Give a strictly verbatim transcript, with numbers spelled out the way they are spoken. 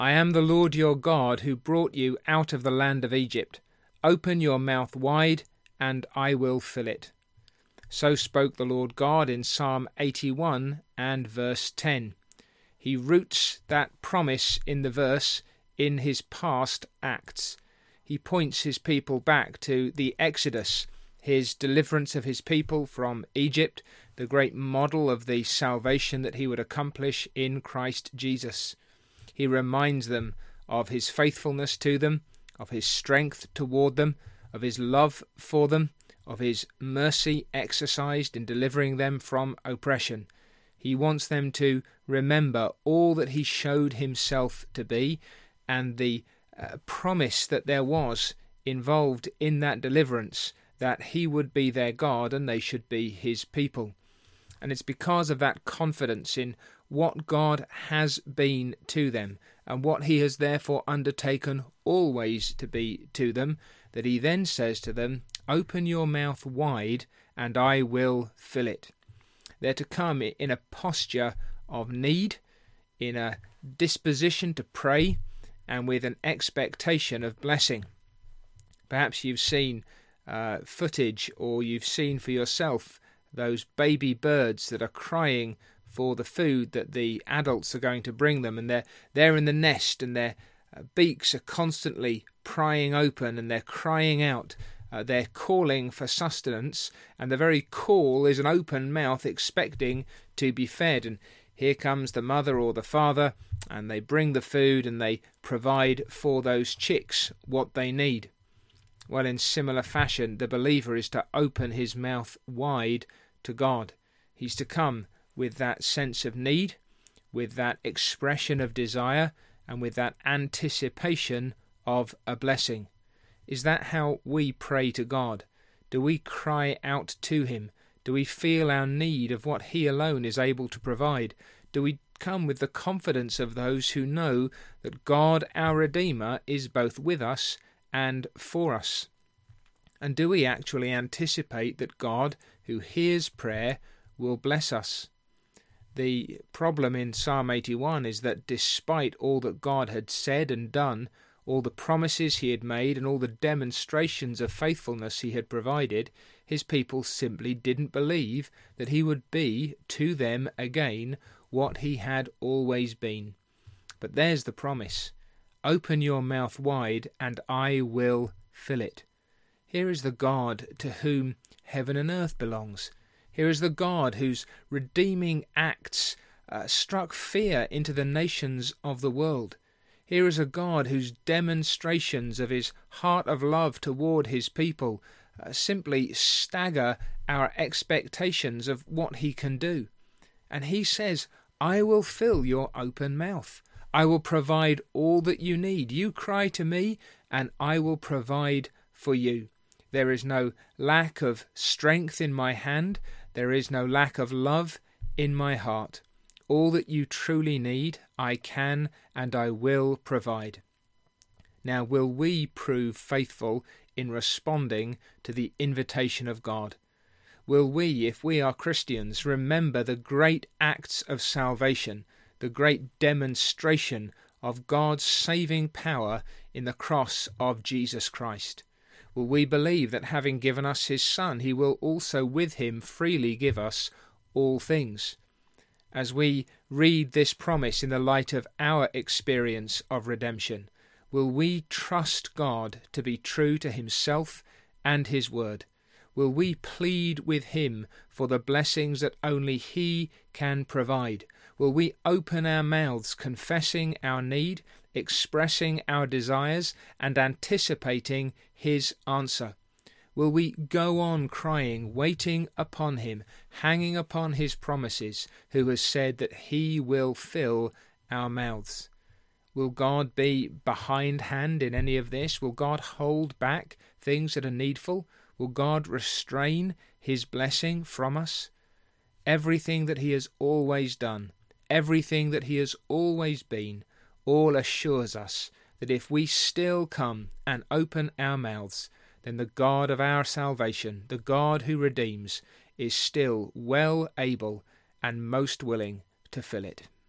I am the Lord your God who brought you out of the land of Egypt. Open your mouth wide, and I will fill it. So spoke the Lord God in Psalm eighty-one and verse ten. He roots that promise in the verse in his past acts. He points his people back to the Exodus, his deliverance of his people from Egypt, the great model of the salvation that he would accomplish in Christ Jesus. He reminds them of his faithfulness to them, of his strength toward them, of his love for them, of his mercy exercised in delivering them from oppression. He wants them to remember all that he showed himself to be, and the uh, promise that there was involved in that deliverance, that he would be their God and they should be his people. And it's because of that confidence in what God has been to them, and what he has therefore undertaken always to be to them, that he then says to them, open your mouth wide, and I will fill it. They're to come in a posture of need, in a disposition to pray, and with an expectation of blessing. Perhaps you've seen uh, footage, or you've seen for yourself those baby birds that are crying for the food that the adults are going to bring them, and they're they're in the nest, and their uh, beaks are constantly prying open, and they're crying out. Uh, they're calling for sustenance, and the very call is an open mouth expecting to be fed. And here comes the mother or the father, and they bring the food, and they provide for those chicks what they need. Well, in similar fashion, the believer is to open his mouth wide to God. He's to come with that sense of need, with that expression of desire, and with that anticipation of a blessing. Is that how we pray to God? Do we cry out to him? Do we feel our need of what he alone is able to provide? Do we come with the confidence of those who know that God, our Redeemer, is both with us and for us? And do we actually anticipate that God, who hears prayer, will bless us? The problem in Psalm eighty-one is that despite all that God had said and done, all the promises he had made and all the demonstrations of faithfulness he had provided, his people simply didn't believe that he would be to them again what he had always been. But there's the promise. Open your mouth wide, and I will fill it. Here is the God to whom heaven and earth belongs. Here is the God whose redeeming acts uh, struck fear into the nations of the world. Here is a God whose demonstrations of his heart of love toward his people uh, simply stagger our expectations of what he can do. And he says, I will fill your open mouth. I will provide all that you need. You cry to me, and I will provide for you. There is no lack of strength in my hand. There is no lack of love in my heart. All that you truly need, I can and I will provide. Now, will we prove faithful in responding to the invitation of God? Will we, if we are Christians, remember the great acts of salvation, the great demonstration of God's saving power in the cross of Jesus Christ? Will we believe that having given us his Son, he will also with him freely give us all things? As we read this promise in the light of our experience of redemption, will we trust God to be true to himself and his word? Will we plead with him for the blessings that only he can provide? Will we open our mouths confessing our need, expressing our desires, and anticipating his answer? Will we go on crying, waiting upon him, hanging upon his promises, who has said that he will fill our mouths? Will God be behindhand in any of this? Will God hold back things that are needful? Will God restrain his blessing from us? Everything that he has always done, everything that he has always been, all assures us that if we still come and open our mouths, then the God of our salvation, the God who redeems, is still well able and most willing to fill it.